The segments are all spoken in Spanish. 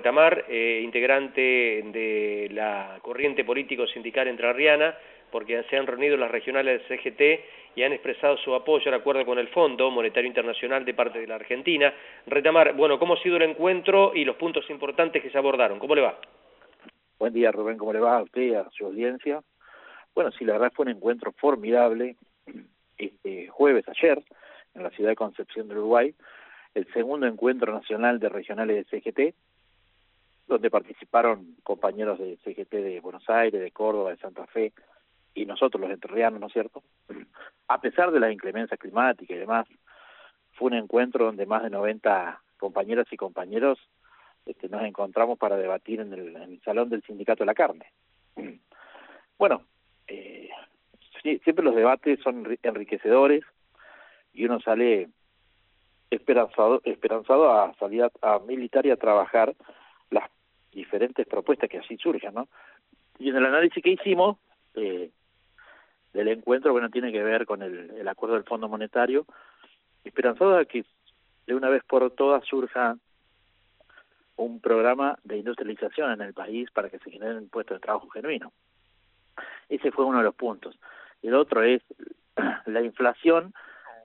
Retamar, integrante de la corriente político-sindical entrerriana, porque se han reunido las regionales del CGT y han expresado su apoyo al acuerdo con el Fondo Monetario Internacional de parte de la Argentina. Retamar, bueno, ¿cómo ha sido el encuentro y los puntos importantes que se abordaron? ¿Cómo le va? Buen día, Rubén, ¿cómo le va a usted y a su audiencia? Bueno, sí, la verdad fue un encuentro formidable, jueves ayer, en la ciudad de Concepción del Uruguay, el segundo encuentro nacional de regionales de CGT, donde participaron compañeros de CGT de Buenos Aires, de Córdoba, de Santa Fe, y nosotros los entrerrianos, ¿no es cierto? A pesar de las inclemencias climáticas y demás, fue un encuentro donde más de 90 compañeras y compañeros nos encontramos para debatir en el Salón del Sindicato de la Carne. Bueno, sí, siempre los debates son enriquecedores y uno sale esperanzado a salir a militar y a trabajar las diferentes propuestas que así surjan, ¿no? Y en el análisis que hicimos del encuentro, bueno, tiene que ver con el acuerdo del Fondo Monetario, esperanzado a que de una vez por todas surja un programa de industrialización en el país para que se generen puestos de trabajo genuinos. Ese fue uno de los puntos. El otro es la inflación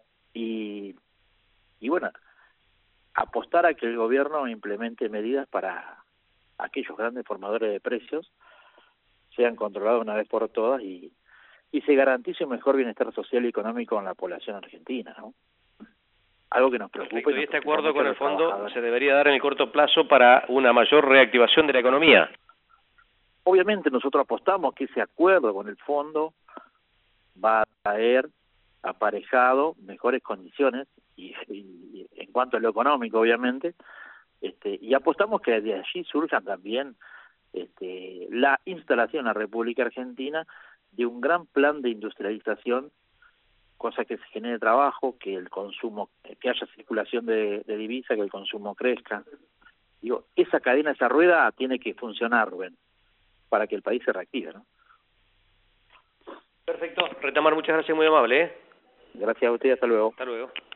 y bueno, apostar a que el gobierno implemente medidas para aquellos grandes formadores de precios sean controlados una vez por todas y se garantice un mejor bienestar social y económico en la población argentina, ¿no? Algo que nos preocupa. Perfecto. ¿Y este acuerdo con el fondo se debería dar en el corto plazo para una mayor reactivación de la economía? Obviamente nosotros apostamos que ese acuerdo con el fondo va a traer aparejado mejores condiciones y en cuanto a lo económico, obviamente, y apostamos que de allí surja también la instalación en la República Argentina de un gran plan de industrialización, cosa que se genere trabajo, que el consumo, que haya circulación de divisa, que el consumo crezca. Digo, esa cadena, esa rueda tiene que funcionar, Rubén, para que el país se reactive, ¿no? Perfecto. Retamar, muchas gracias, muy amable, ¿eh? Gracias a usted, hasta luego. Hasta luego.